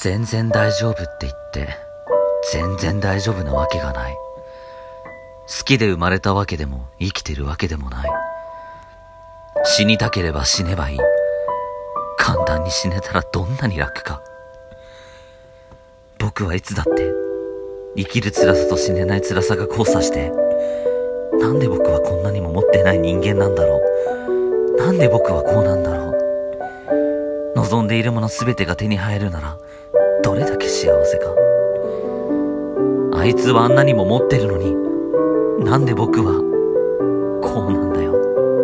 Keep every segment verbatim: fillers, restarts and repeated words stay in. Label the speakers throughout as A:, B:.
A: 全然大丈夫って言って全然大丈夫なわけがない。好きで生まれたわけでも生きてるわけでもない。死にたければ死ねばいい。簡単に死ねたらどんなに楽か。僕はいつだって生きる辛さと死ねない辛さが交差して、なんで僕はこんなにも持ってない人間なんだろう。なんで僕はこうなんだろう。望んでいるものすべてが手に入るならどれだけ幸せか。あいつはあんなにも持ってるのに、なんで僕はこうなんだよ。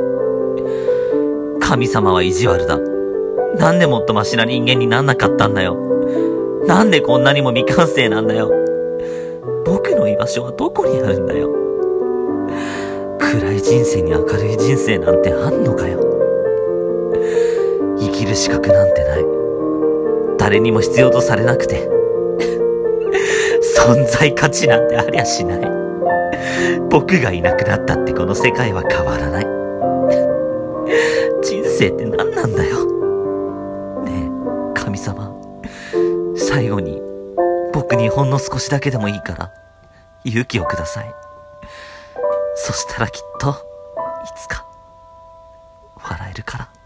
A: 神様は意地悪だ。なんでもっとマシな人間になんなかったんだよ。なんでこんなにも未完成なんだよ。僕の居場所はどこにあるんだよ。暗い人生に明るい人生なんてあんのかよ。生きる資格なんてない。誰にも必要とされなくて存在価値なんてありゃしない。僕がいなくなったってこの世界は変わらない。人生って何なんだよ。ねえ神様、最後に僕にほんの少しだけでもいいから勇気をください。そしたらきっといつか笑えるから。